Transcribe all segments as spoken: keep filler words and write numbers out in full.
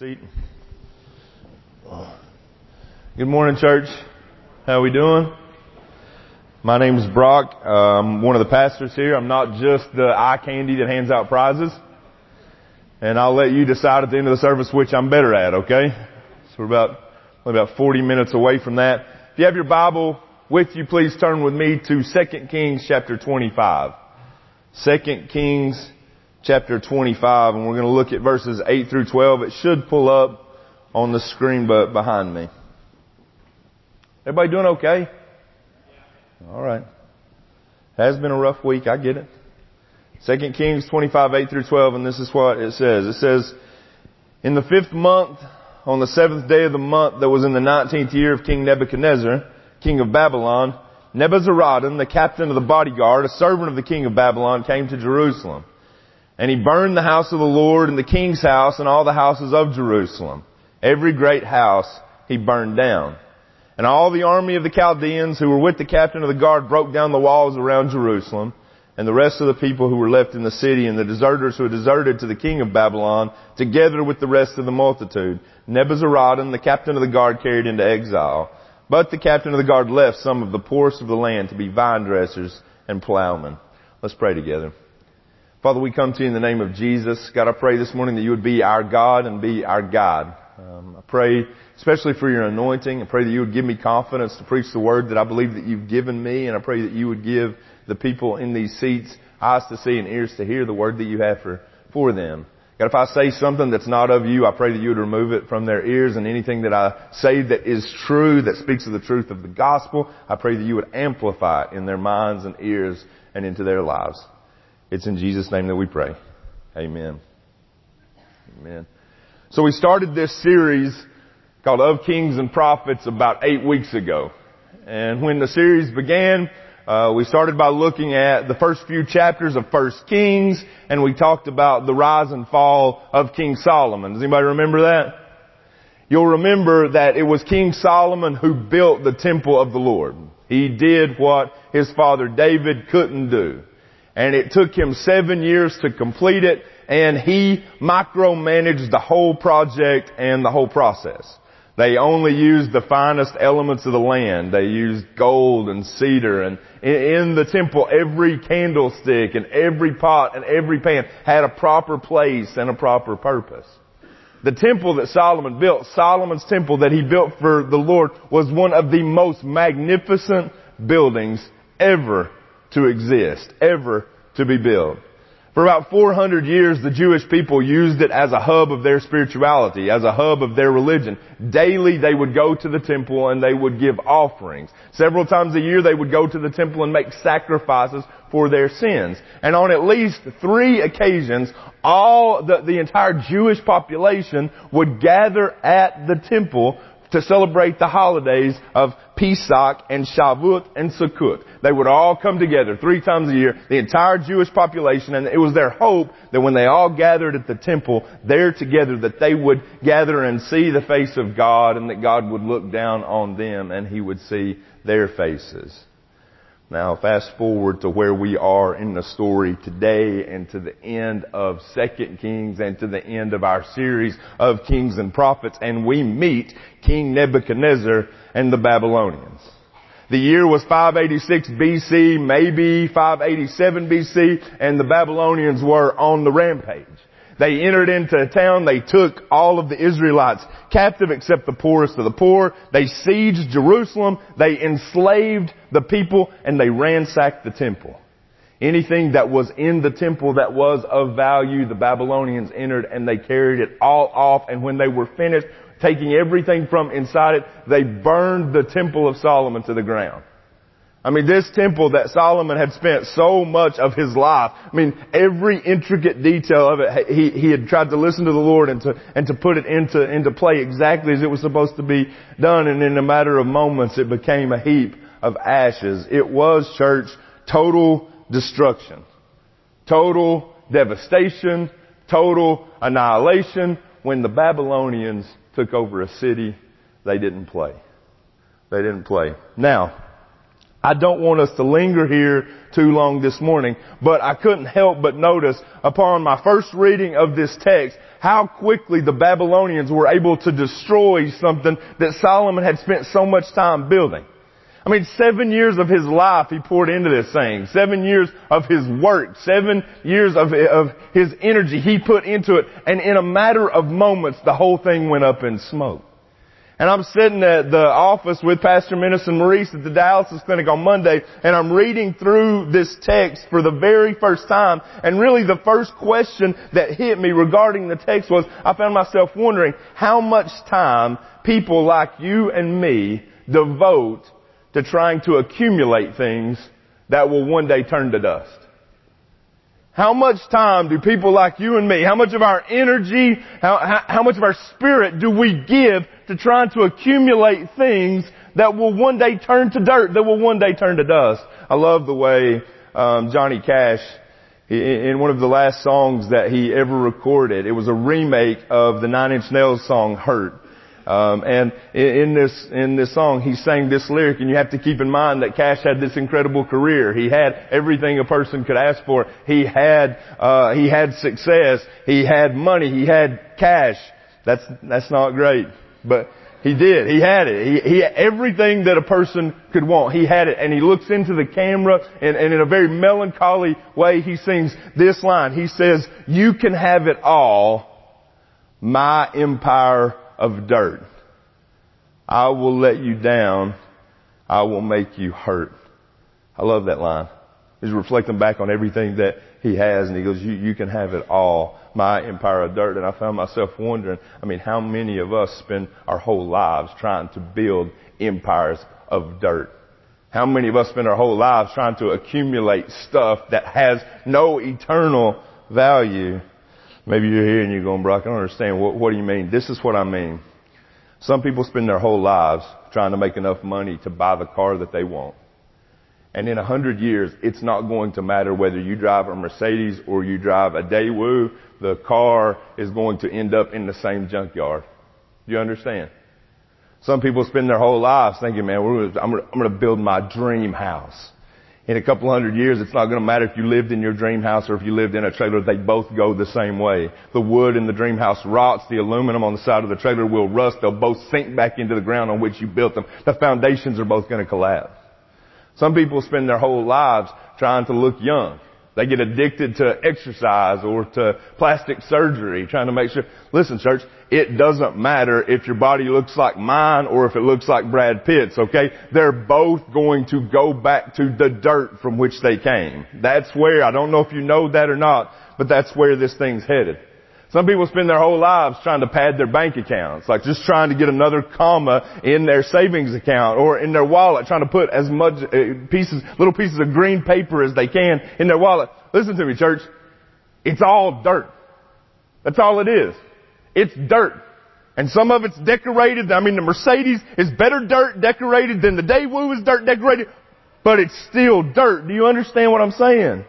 Seat. Good morning, church. How are we doing? My name is Brock. I'm one of the pastors here. I'm not just the eye candy that hands out prizes. And I'll let you decide at the end of the service which I'm better at, okay? So we're about, only about forty minutes away from that. If you have your Bible with you, please turn with me to Second Kings chapter twenty-five. Second Kings chapter twenty-five, and we're going to look at verses eight through twelve. It should pull up on the screen but behind me. Everybody doing okay? All right. Has been a rough week, I get it. Second Kings twenty-five, eight through twelve, and this is what it says. It says, in the fifth month, on the seventh day of the month that was in the nineteenth year of King Nebuchadnezzar, king of Babylon, Nebuzaradan, the captain of the bodyguard, a servant of the king of Babylon, came to Jerusalem. And he burned the house of the Lord and the king's house and all the houses of Jerusalem. Every great house he burned down. And all the army of the Chaldeans who were with the captain of the guard broke down the walls around Jerusalem. And the rest of the people who were left in the city and the deserters who had deserted to the king of Babylon, together with the rest of the multitude, Nebuzaradan, the captain of the guard, carried into exile. But the captain of the guard left some of the poorest of the land to be vine dressers and plowmen. Let's pray together. Father, we come to you in the name of Jesus. God, I pray this morning that you would be our God and be our guide. Um, I pray especially for your anointing. I pray that you would give me confidence to preach the word that I believe that you've given me. And I pray that you would give the people in these seats eyes to see and ears to hear the word that you have for, for them. God, if I say something that's not of you, I pray that you would remove it from their ears, and anything that I say that is true, that speaks of the truth of the gospel, I pray that you would amplify it in their minds and ears and into their lives. It's in Jesus' name that we pray. Amen. Amen. So we started this series called Of Kings and Prophets about eight weeks ago. And when the series began, uh, we started by looking at the first few chapters of First Kings, and we talked about the rise and fall of King Solomon. Does anybody remember that? You'll remember that it was King Solomon who built the temple of the Lord. He did what his father David couldn't do. And it took him seven years to complete it, and he micromanaged the whole project and the whole process. They only used the finest elements of the land. They used gold and cedar, and in the temple, every candlestick and every pot and every pan had a proper place and a proper purpose. The temple that Solomon built, Solomon's temple that he built for the Lord, was one of the most magnificent buildings ever to exist, ever to be built. For about four hundred years, the Jewish people used it as a hub of their spirituality, as a hub of their religion. Daily, they would go to the temple and they would give offerings. Several times a year, they would go to the temple and make sacrifices for their sins. And on at least three occasions, all the, the entire Jewish population would gather at the temple to celebrate the holidays of Pesach and Shavuot and Sukkot. They would all come together three times a year, the entire Jewish population, and it was their hope that when they all gathered at the temple there together, that they would gather and see the face of God, and that God would look down on them and He would see their faces. Now, fast forward to where we are in the story today and to the end of Second Kings and to the end of our series of Kings and Prophets, and we meet King Nebuchadnezzar and the Babylonians. The year was five eighty-six B C, maybe five eighty-seven B C, and the Babylonians were on the rampage. They entered into a town. They took all of the Israelites captive except the poorest of the poor. They sieged Jerusalem. They enslaved the people, and they ransacked the temple. Anything that was in the temple that was of value, the Babylonians entered and they carried it all off. And when they were finished taking everything from inside it, they burned the temple of Solomon to the ground. I mean, this temple that Solomon had spent so much of his life, I mean, every intricate detail of it, he, he had tried to listen to the Lord and to, and to put it into, into play exactly as it was supposed to be done. And in a matter of moments, it became a heap of ashes. It was, church, total destruction, total devastation, total annihilation. When the Babylonians took over a city, they didn't play. They didn't play. Now, I don't want us to linger here too long this morning, but I couldn't help but notice upon my first reading of this text how quickly the Babylonians were able to destroy something that Solomon had spent so much time building. I mean, seven years of his life he poured into this thing. Seven years of his work. Seven years of, of his energy he put into it. And in a matter of moments, the whole thing went up in smoke. And I'm sitting at the office with Pastor Menace and Maurice at the dialysis clinic on Monday, and I'm reading through this text for the very first time. And really the first question that hit me regarding the text was, I found myself wondering how much time people like you and me devote to trying to accumulate things that will one day turn to dust. How much time do people like you and me, how much of our energy, how, how, how much of our spirit do we give to trying to accumulate things that will one day turn to dirt, that will one day turn to dust? I love the way um, Johnny Cash, in one of the last songs that he ever recorded, it was a remake of the Nine Inch Nails song Hurt. Um, and in this, in this song, he sang this lyric, and you have to keep in mind that Cash had this incredible career. He had everything a person could ask for. He had, uh, he had success. He had money. He had cash. That's, that's not great, but he did. He had it. He, he had everything that a person could want. He had it. And he looks into the camera, and, and in a very melancholy way, he sings this line. He says, "You can have it all, my empire of dirt. I will let you down. I will make you hurt." I love that line. He's reflecting back on everything that he has, and he goes, you, you can have it all, my empire of dirt. And I found myself wondering, I mean, how many of us spend our whole lives trying to build empires of dirt? How many of us spend our whole lives trying to accumulate stuff that has no eternal value? Maybe you're here and you're going, "Brock, I don't understand. What, what do you mean?" This is what I mean. Some people spend their whole lives trying to make enough money to buy the car that they want. And in a hundred years, it's not going to matter whether you drive a Mercedes or you drive a Daewoo. The car is going to end up in the same junkyard. Do you understand? Some people spend their whole lives thinking, man, we're gonna, I'm going to build my dream house. In a couple hundred years, it's not going to matter if you lived in your dream house or if you lived in a trailer. They both go the same way. The wood in the dream house rots. The aluminum on the side of the trailer will rust. They'll both sink back into the ground on which you built them. The foundations are both going to collapse. Some people spend their whole lives trying to look young. They get addicted to exercise or to plastic surgery, trying to make sure. Listen, church, it doesn't matter if your body looks like mine or if it looks like Brad Pitt's, okay? They're both going to go back to the dirt from which they came. That's where, I don't know if you know that or not, but that's where this thing's headed. Some people spend their whole lives trying to pad their bank accounts, like just trying to get another comma in their savings account or in their wallet, trying to put as much uh, pieces, little pieces of green paper as they can in their wallet. Listen to me, church. It's all dirt. That's all it is. It's dirt. And some of it's decorated. I mean, the Mercedes is better dirt decorated than the Daewoo is dirt decorated, but it's still dirt. Do you understand what I'm saying?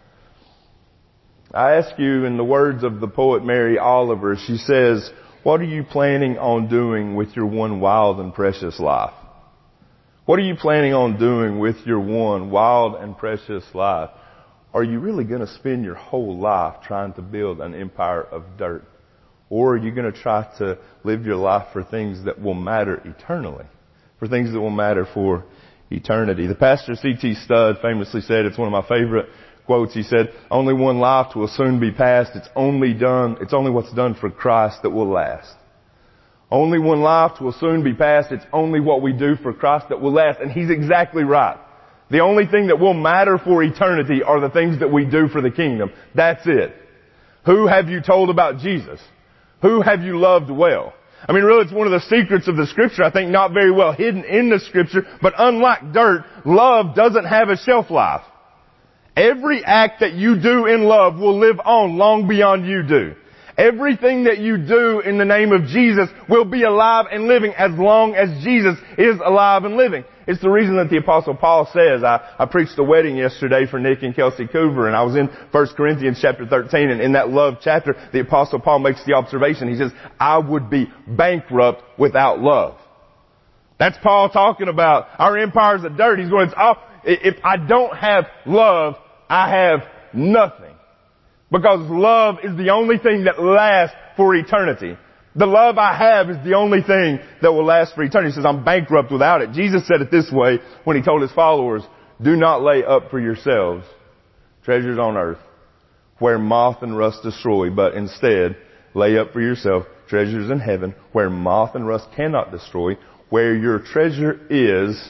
I ask you, in the words of the poet Mary Oliver, she says, what are you planning on doing with your one wild and precious life? What are you planning on doing with your one wild and precious life? Are you really going to spend your whole life trying to build an empire of dirt? Or are you going to try to live your life for things that will matter eternally? For things that will matter for eternity. The pastor C T Studd famously said, it's one of my favorite quotes, he said, only one life will soon be passed. It's only done, it's only what's done for Christ that will last. Only one life will soon be passed. It's only what we do for Christ that will last. And he's exactly right. The only thing that will matter for eternity are the things that we do for the kingdom. That's it. Who have you told about Jesus? Who have you loved well? I mean, really, it's one of the secrets of the Scripture, I think not very well hidden in the Scripture, but unlike dirt, love doesn't have a shelf life. Every act that you do in love will live on long beyond you do. Everything that you do in the name of Jesus will be alive and living as long as Jesus is alive and living. It's the reason that the Apostle Paul says, I, I preached a wedding yesterday for Nick and Kelsey Coover, and I was in First Corinthians chapter thirteen, and in that love chapter, the Apostle Paul makes the observation. He says, I would be bankrupt without love. That's Paul talking about our empires of dirt. He's going, oh, if I don't have love, I have nothing. Because love is the only thing that lasts for eternity. The love I have is the only thing that will last for eternity. He says, I'm bankrupt without it. Jesus said it this way when he told his followers, do not lay up for yourselves treasures on earth where moth and rust destroy, but instead lay up for yourself treasures in heaven where moth and rust cannot destroy. Where your treasure is,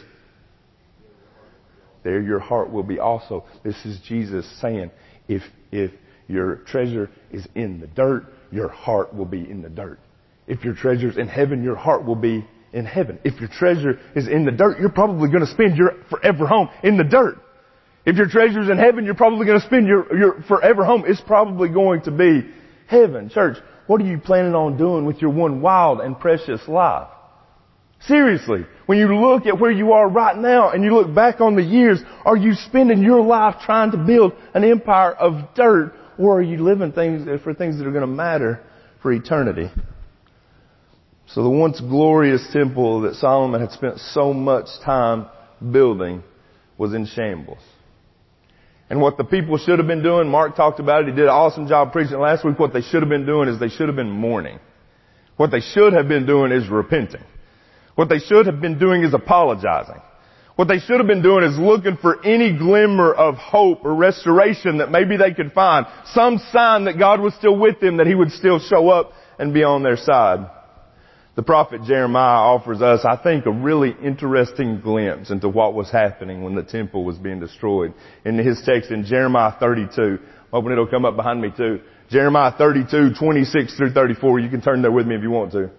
there your heart will be also. This is Jesus saying, if, if your treasure is in the dirt, your heart will be in the dirt. If your treasure's in heaven, your heart will be in heaven. If your treasure is in the dirt, you're probably going to spend your forever home in the dirt. If your treasure's in heaven, you're probably going to spend your, your forever home. It's probably going to be heaven. Church, what are you planning on doing with your one wild and precious life? Seriously, when you look at where you are right now and you look back on the years, are you spending your life trying to build an empire of dirt, or are you living things for things that are going to matter for eternity? So the once glorious temple that Solomon had spent so much time building was in shambles. And what the people should have been doing, Mark talked about it, he did an awesome job preaching last week. What they should have been doing is they should have been mourning. What they should have been doing is repenting. What they should have been doing is apologizing. What they should have been doing is looking for any glimmer of hope or restoration that maybe they could find. Some sign that God was still with them, that He would still show up and be on their side. The prophet Jeremiah offers us, I think, a really interesting glimpse into what was happening when the temple was being destroyed. In his text in Jeremiah thirty-two, I'm hoping it'll come up behind me too. Jeremiah thirty-two, twenty-six through thirty-four. You can turn there with me if you want to.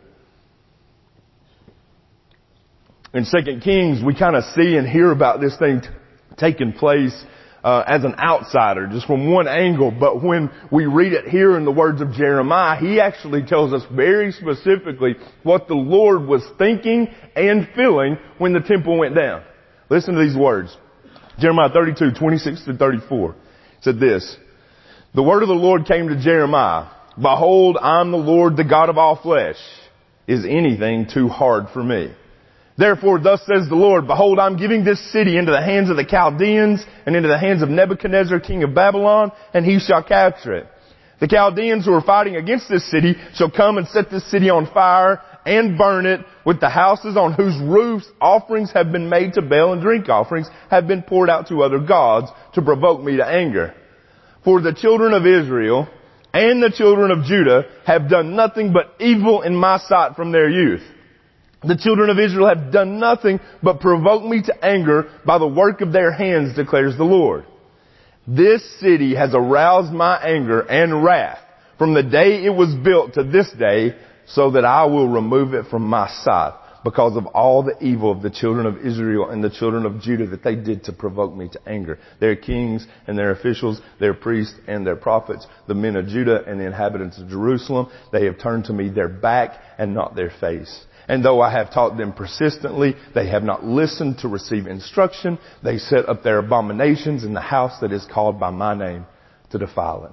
In Second Kings, we kind of see and hear about this thing t- taking place uh, as an outsider, just from one angle. But when we read it here in the words of Jeremiah, he actually tells us very specifically what the Lord was thinking and feeling when the temple went down. Listen to these words. Jeremiah thirty-two, twenty-six through thirty-four. It said this, the word of the Lord came to Jeremiah. Behold, I'm the Lord, the God of all flesh. Is anything too hard for me? Therefore, thus says the Lord, behold, I'm giving this city into the hands of the Chaldeans and into the hands of Nebuchadnezzar, king of Babylon, and he shall capture it. The Chaldeans who are fighting against this city shall come and set this city on fire and burn it, with the houses on whose roofs offerings have been made to Baal and drink offerings have been poured out to other gods to provoke me to anger. For the children of Israel and the children of Judah have done nothing but evil in my sight from their youth. The children of Israel have done nothing but provoke me to anger by the work of their hands, declares the Lord. This city has aroused my anger and wrath from the day it was built to this day, so that I will remove it from my sight because of all the evil of the children of Israel and the children of Judah that they did to provoke me to anger. Their kings and their officials, their priests and their prophets, the men of Judah and the inhabitants of Jerusalem, they have turned to me their back and not their face. And though I have taught them persistently, they have not listened to receive instruction. They set up their abominations in the house that is called by my name to defile it.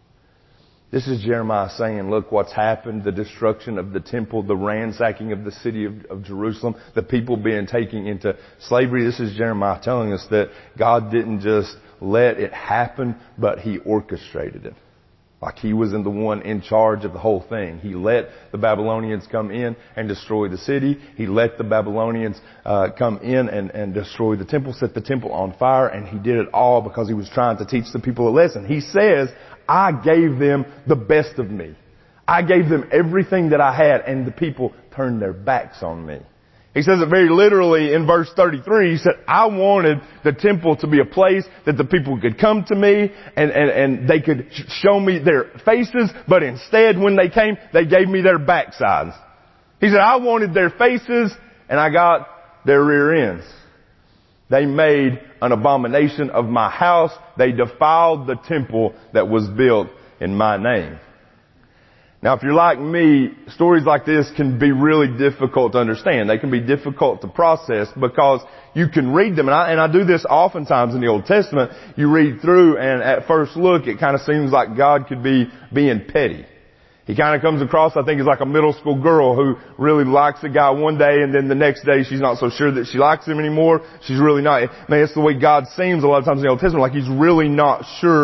This is Jeremiah saying, look what's happened, the destruction of the temple, the ransacking of the city of, of Jerusalem, the people being taken into slavery. This is Jeremiah telling us that God didn't just let it happen, but He orchestrated it. Like He was in the one in charge of the whole thing. He let the Babylonians come in and destroy the city. He let the Babylonians uh, come in and, and destroy the temple, set the temple on fire, and He did it all because He was trying to teach the people a lesson. He says, I gave them the best of me. I gave them everything that I had, and the people turned their backs on me. He says it very literally in verse thirty-three. He said, I wanted the temple to be a place that the people could come to me and, and, and they could show me their faces, but instead when they came, they gave me their backsides. He said, I wanted their faces and I got their rear ends. They made an abomination of my house. They defiled the temple that was built in my name. Now, if you're like me, stories like this can be really difficult to understand. They can be difficult to process because you can read them. And I, and I do this oftentimes in the Old Testament. You read through and at first look, it kind of seems like God could be being petty. He kind of comes across, I think, as like a middle school girl who really likes a guy one day and then the next day she's not so sure that she likes him anymore. She's really not. Man, it's the way God seems a lot of times in the Old Testament, like He's really not sure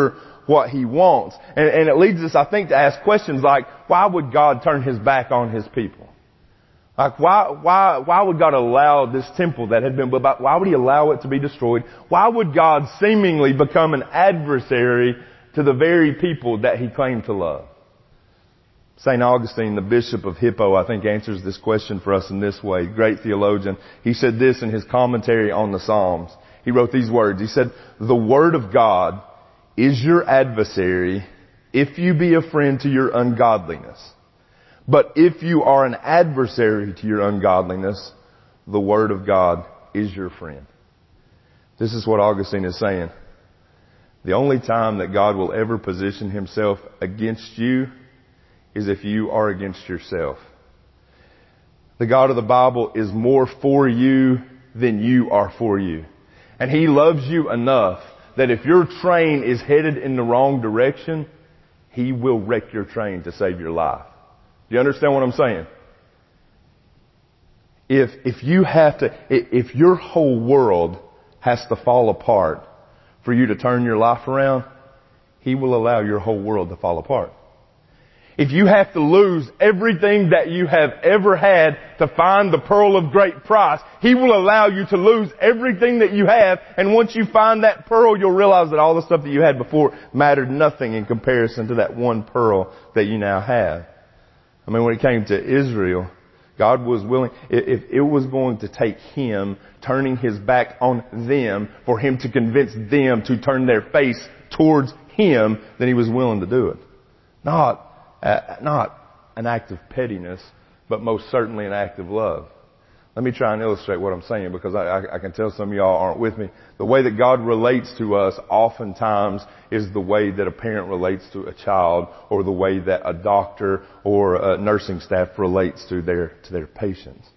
what He wants. And, and it leads us, I think, to ask questions like, why would God turn His back on His people? Like, why, why, why would God allow this temple that had been built, why would He allow it to be destroyed? Why would God seemingly become an adversary to the very people that He claimed to love? Saint Augustine, the Bishop of Hippo, I think answers this question for us in this way. Great theologian. He said this in his commentary on the Psalms. He wrote these words. He said, "The Word of God is your adversary if you be a friend to your ungodliness. But if you are an adversary to your ungodliness, the Word of God is your friend." This is what Augustine is saying. The only time that God will ever position Himself against you is if you are against yourself. The God of the Bible is more for you than you are for you. And He loves you enough that if your train is headed in the wrong direction, He will wreck your train to save your life. Do you understand what I'm saying? If, if you have to, if your whole world has to fall apart for you to turn your life around, He will allow your whole world to fall apart. If you have to lose everything that you have ever had to find the pearl of great price, He will allow you to lose everything that you have. And once you find that pearl, you'll realize that all the stuff that you had before mattered nothing in comparison to that one pearl that you now have. I mean, when it came to Israel, God was willing, if it was going to take Him turning His back on them for Him to convince them to turn their face towards Him, then He was willing to do it. Not Uh, not an act of pettiness, but most certainly an act of love. Let me try and illustrate what I'm saying, because I, I, I can tell some of y'all aren't with me. The way that God relates to us oftentimes is the way that a parent relates to a child, or the way that a doctor or a nursing staff relates to their to their patients.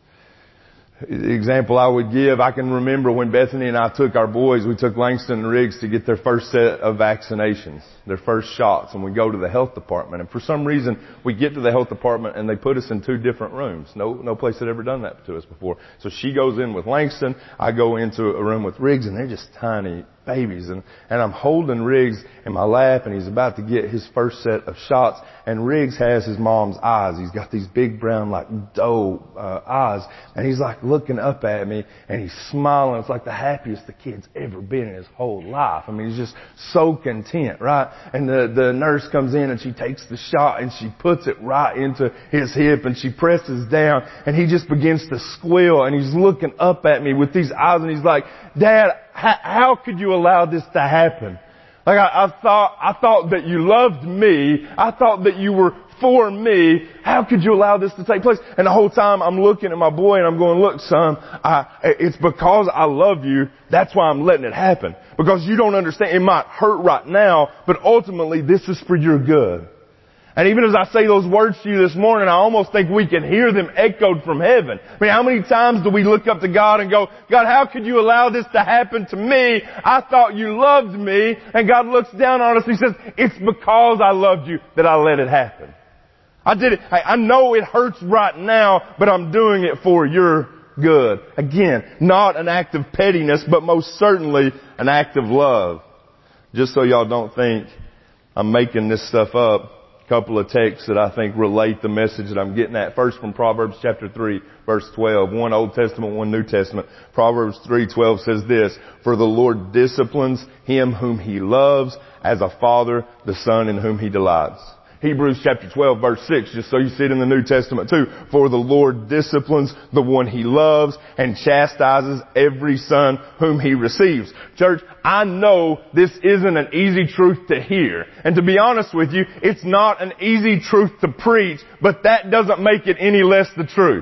The example I would give, I can remember when Bethany and I took our boys, we took Langston and Riggs to get their first set of vaccinations, their first shots, and we go to the health department. And for some reason, we get to the health department and they put us in two different rooms. No, no place had ever done that to us before. So she goes in with Langston, I go into a room with Riggs, and they're just tiny babies. And, and I'm holding Riggs in my lap, and he's about to get his first set of shots. And Riggs has his mom's eyes. He's got these big brown, like doe uh, eyes. And he's like looking up at me, and he's smiling. It's like the happiest the kid's ever been in his whole life. I mean, he's just so content, right? And the, the nurse comes in, and she takes the shot, and she puts it right into his hip, and she presses down, and he just begins to squeal, and he's looking up at me with these eyes, and he's like, "Dad, how, how could you allow this to happen? Like I, I thought, I thought that you loved me. I thought that you were for me. How could you allow this to take place?" And the whole time I'm looking at my boy and I'm going, "Look, son, I, it's because I love you. That's why I'm letting it happen. Because you don't understand. It might hurt right now, but ultimately this is for your good." And even as I say those words to you this morning, I almost think we can hear them echoed from heaven. I mean, how many times do we look up to God and go, "God, how could you allow this to happen to me? I thought you loved me." And God looks down on us and He says, "It's because I loved you that I let it happen. I did it. I, I know it hurts right now, but I'm doing it for your good." Again, not an act of pettiness, but most certainly an act of love. Just so y'all don't think I'm making this stuff up, couple of texts that I think relate the message that I'm getting at. First, from Proverbs chapter three, verse twelve. One Old Testament, one New Testament. Proverbs three twelve says this, "For the Lord disciplines him whom He loves, as a father the son in whom He delights." Hebrews chapter twelve, verse six, just so you see it in the New Testament too. "For the Lord disciplines the one He loves, and chastises every son whom He receives." Church, I know this isn't an easy truth to hear. And to be honest with you, it's not an easy truth to preach, but that doesn't make it any less the truth.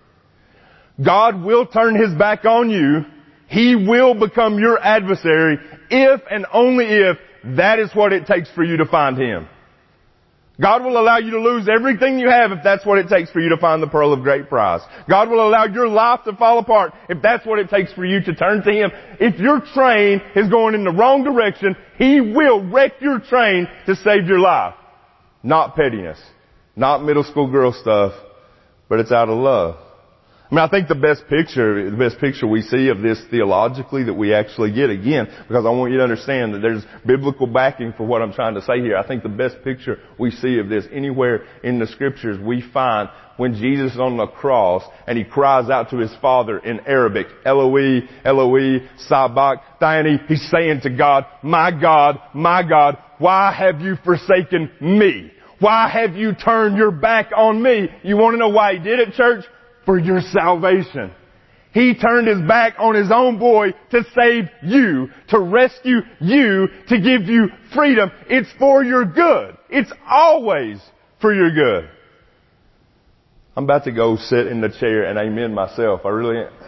God will turn His back on you. He will become your adversary if and only if that is what it takes for you to find Him. God will allow you to lose everything you have if that's what it takes for you to find the pearl of great price. God will allow your life to fall apart if that's what it takes for you to turn to Him. If your train is going in the wrong direction, He will wreck your train to save your life. Not pettiness. Not middle school girl stuff, but it's out of love. I mean, I think the best picture, the best picture we see of this theologically that we actually get, again, because I want you to understand that there's biblical backing for what I'm trying to say here. I think the best picture we see of this anywhere in the scriptures we find when Jesus is on the cross and he cries out to his Father in Arabic, Eloi, Eloi, sabachthani. He's saying to God, my God, my God, why have you forsaken me? Why have you turned your back on me? You want to know why he did it, church? For your salvation. He turned his back on his own boy to save you, to rescue you, to give you freedom. It's for your good. It's always for your good. I'm about to go sit in the chair and amen myself. I really am.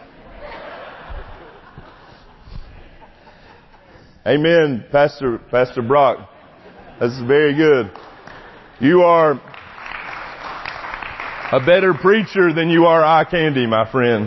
Amen, Pastor, Pastor Brock. That's very good. You are a better preacher than you are eye candy, my friend.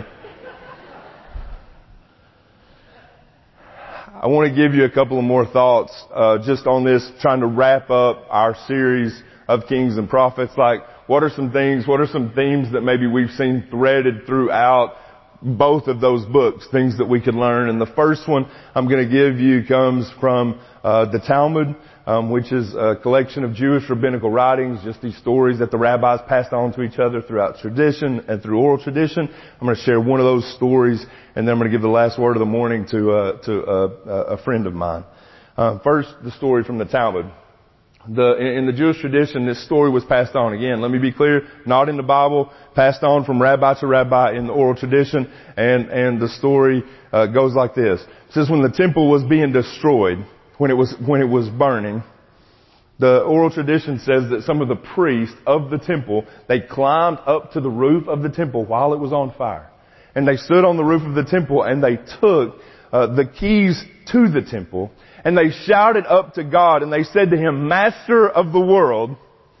I want to give you a couple of more thoughts, uh, just on this, trying to wrap up our series of Kings and Prophets. Like, what are some things, what are some themes that maybe we've seen threaded throughout both of those books, things that we can learn? And the first one I'm going to give you comes from, uh, the Talmud. Um, which is a collection of Jewish rabbinical writings, just these stories that the rabbis passed on to each other throughout tradition and through oral tradition. I'm going to share one of those stories, and then I'm going to give the last word of the morning to uh, to uh, a friend of mine. Uh, first, the story from the Talmud. The, in the Jewish tradition, this story was passed on. Again, let me be clear, not in the Bible, passed on from rabbi to rabbi in the oral tradition, and and the story uh, goes like this. It says, when the temple was being destroyed, When it was, when it was burning, the oral tradition says that some of the priests of the temple, they climbed up to the roof of the temple while it was on fire. And they stood on the roof of the temple and they took uh, the keys to the temple and they shouted up to God and they said to him, Master of the world,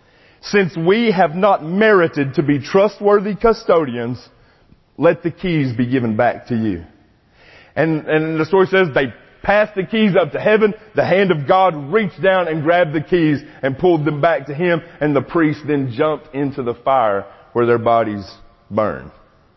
since we have not merited to be trustworthy custodians, let the keys be given back to you. And, and the story says they passed the keys up to heaven. The hand of God reached down and grabbed the keys and pulled them back to him. And the priests then jumped into the fire where their bodies burned.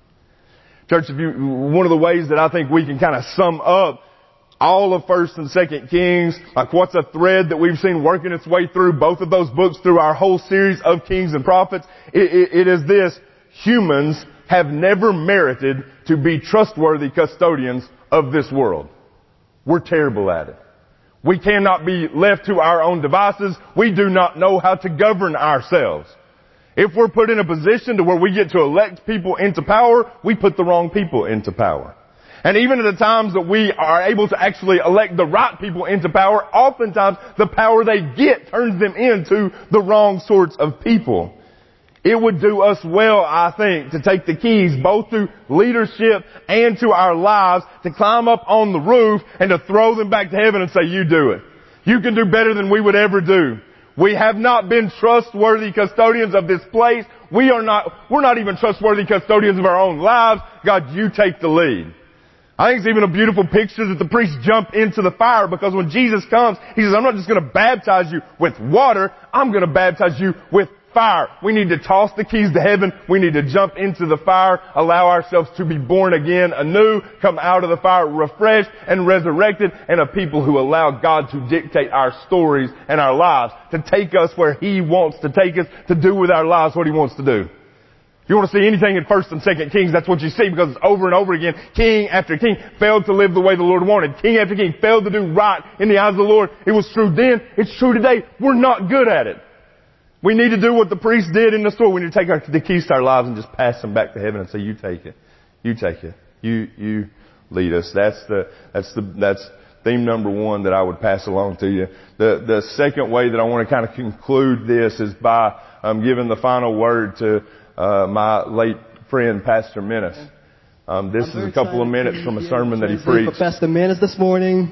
Church, if you, one of the ways that I think we can kind of sum up all of First and Second Kings, like what's a thread that we've seen working its way through both of those books through our whole series of Kings and Prophets, it, it, it is this: humans have never merited to be trustworthy custodians of this world. We're terrible at it. We cannot be left to our own devices. We do not know how to govern ourselves. If we're put in a position to where we get to elect people into power, we put the wrong people into power. And even at the times that we are able to actually elect the right people into power, oftentimes the power they get turns them into the wrong sorts of people. It would do us well, I think, to take the keys both to leadership and to our lives, to climb up on the roof and to throw them back to heaven and say, you do it. You can do better than we would ever do. We have not been trustworthy custodians of this place. We are not, we're not even trustworthy custodians of our own lives. God, you take the lead. I think it's even a beautiful picture that the priests jump into the fire, because when Jesus comes, He says, I'm not just going to baptize you with water, I'm going to baptize you with fire. We need to toss the keys to heaven. We need to jump into the fire, allow ourselves to be born again anew, come out of the fire refreshed and resurrected, and a people who allow God to dictate our stories and our lives, to take us where He wants to take us, to do with our lives what He wants to do. If you want to see anything in First and Second Kings, that's what you see, because it's over and over again. King after king failed to live the way the Lord wanted. King after king failed to do right in the eyes of the Lord. It was true then. It's true today. We're not good at it. We need to do what the priest did in the story. We need to take our, the keys to our lives and just pass them back to heaven and say, you take it. You take it. You, you lead us. That's the, that's the, that's theme number one that I would pass along to you. The, the second way that I want to kind of conclude this is by, um, giving the final word to, uh, my late friend, Pastor Menace. Um, this is a couple of minutes from a sermon that he preached. Pastor Menace this morning.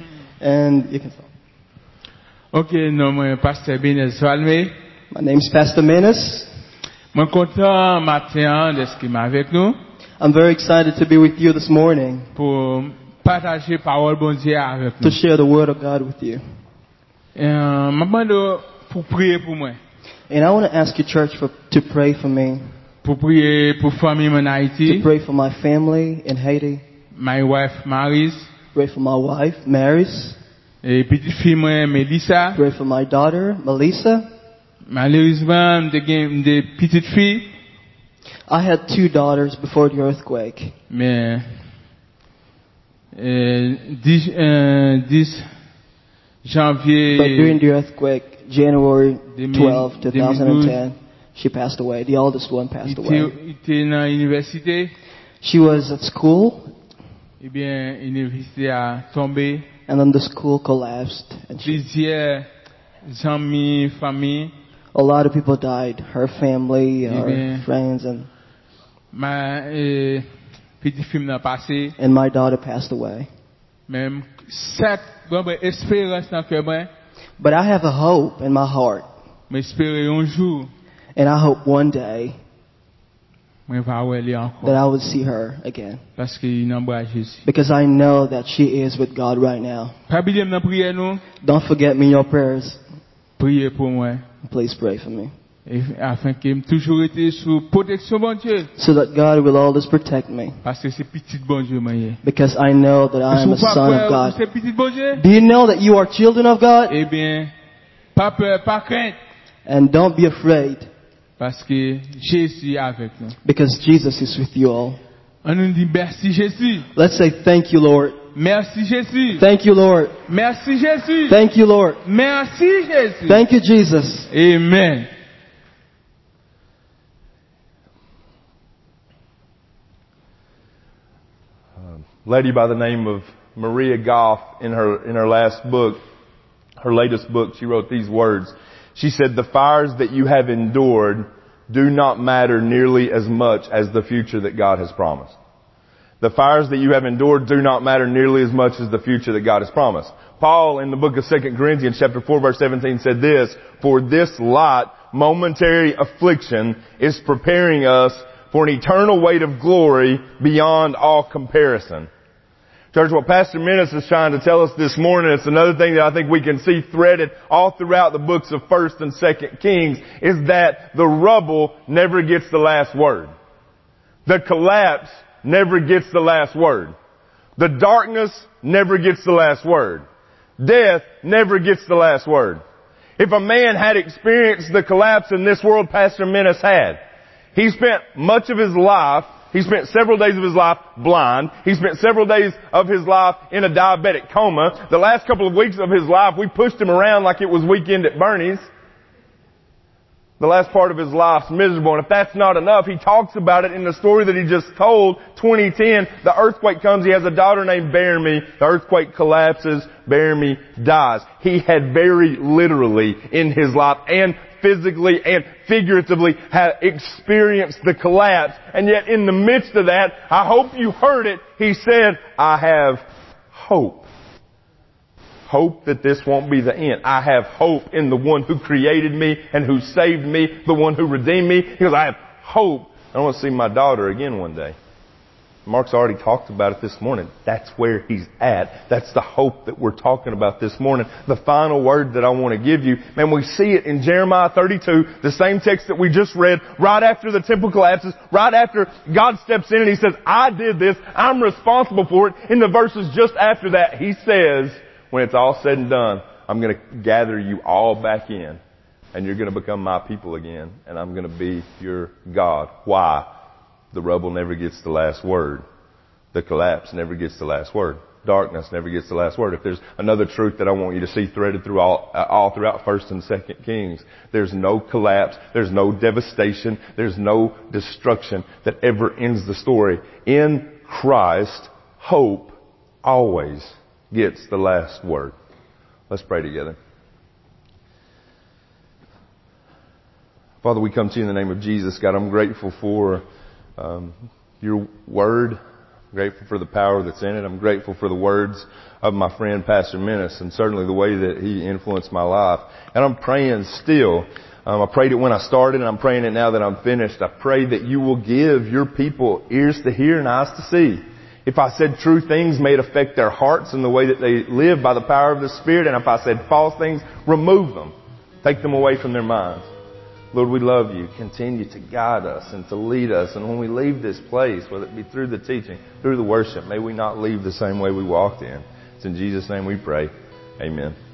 And you can start. Okay, no, my Pastor Menace Salme. My name's Pastor Menace. I'm very excited to be with you this morning, to share the word of God with you. And I want to ask you, church, for, to pray for me. pour prier pour famille en to Haïti. pray for my family in Haiti, My wife Maris pray for my wife, Maris, et petite fille moi Melissa. pray for my daughter, Melissa. Malheureusement, de gen des petites filles, I had two daughters before the earthquake, mais euh, dix, euh, dix janvier but during the earthquake, January deux twelfth, mille twenty ten, she passed away. The oldest one il passed était, away. il était dans l'université, She was at school, eh bien, l'université a tombé. and then the school collapsed, and she, Plusieurs amis, familles, a lot of people died. Her family, her Amen. friends, and ma euh, petite fille n'a passé, and my daughter passed away. même cette bonne espérance dans le cœur, moi, But I have a hope in my heart, m'espérer un jour, and I hope one day moi va voir elle that encore, I would see her again, parce qu'il n'embrasse Jésus. because I know that she is with God right now. Pas oublier de prier nous, Don't forget me in your prayers. prier pour moi, Please pray for me, et afin qu'il ait toujours été sous protection bon Dieu, so that God will always protect me, parce que c'est petit bon Dieu, moi. because I know that I am a son of God. C'est petit bon Dieu. Do you know that you are children of God? Eh bien, pas peur, pas crainte, And don't be afraid, parce que Jésus est avec nous. because Jesus is with you all. On nous dit merci Jésus. Let's say thank you, Lord. Merci Jésus. Thank you, Lord. Merci Jésus. Thank you, Lord. Merci Jésus. Thank you, Jesus. Amen. Lady by the name of Maria Goff, in her, in her last book, her latest book, she wrote these words. She said, "The fires that you have endured do not matter nearly as much as the future that God has promised." The fires that you have endured do not matter nearly as much as the future that God has promised. Paul, in the book of Second Corinthians chapter four verse seventeen, said this, "For this light, momentary affliction is preparing us for an eternal weight of glory beyond all comparison." Church, what Pastor Menace is trying to tell us this morning, it's another thing that I think we can see threaded all throughout the books of First and Second Kings, is that the rubble never gets the last word. The collapse never gets the last word. The darkness never gets the last word. Death never gets the last word. If a man had experienced the collapse in this world Pastor Menace had, he spent much of his life, he spent several days of his life blind. He spent several days of his life in a diabetic coma. The last couple of weeks of his life, we pushed him around like it was weekend at Bernie's. The last part of his life's miserable. And if that's not enough, he talks about it in the story that he just told, twenty ten. The earthquake comes. He has a daughter named Bearme. The earthquake collapses. Bearme dies. He had very literally in his life and physically and figuratively had experienced the collapse. And yet in the midst of that, I hope you heard it, he said, "I have hope." Hope that this won't be the end. I have hope in the one who created me and who saved me, the one who redeemed me, because I have hope. I want to see my daughter again one day. Mark's already talked about it this morning. That's where he's at. That's the hope that we're talking about this morning. The final word that I want to give you, man, we see it in Jeremiah thirty-two, the same text that we just read, right after the temple collapses, right after God steps in and he says, "I did this. I'm responsible for it." In the verses just after that, he says, when it's all said and done, "I'm going to gather you all back in and you're going to become my people again and I'm going to be your God." Why? The rubble never gets the last word. The collapse never gets the last word. Darkness never gets the last word. If there's another truth that I want you to see threaded through all, uh, all throughout First and Second Kings, there's no collapse, there's no devastation, there's no destruction that ever ends the story. In Christ, hope always gets the last word. Let's pray together. Father, we come to you in the name of Jesus. God, I'm grateful for um, your word. I'm grateful for the power that's in it. I'm grateful for the words of my friend Pastor Menace and certainly the way that he influenced my life. And I'm praying still. Um, I prayed it when I started and I'm praying it now that I'm finished. I pray that you will give your people ears to hear and eyes to see. If I said true things, may it affect their hearts and the way that they live by the power of the Spirit. And if I said false things, remove them. Take them away from their minds. Lord, we love you. Continue to guide us and to lead us. And when we leave this place, whether it be through the teaching, through the worship, may we not leave the same way we walked in. It's in Jesus' name we pray. Amen.